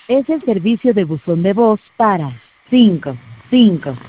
Es el servicio de buzón de voz para 5, 5,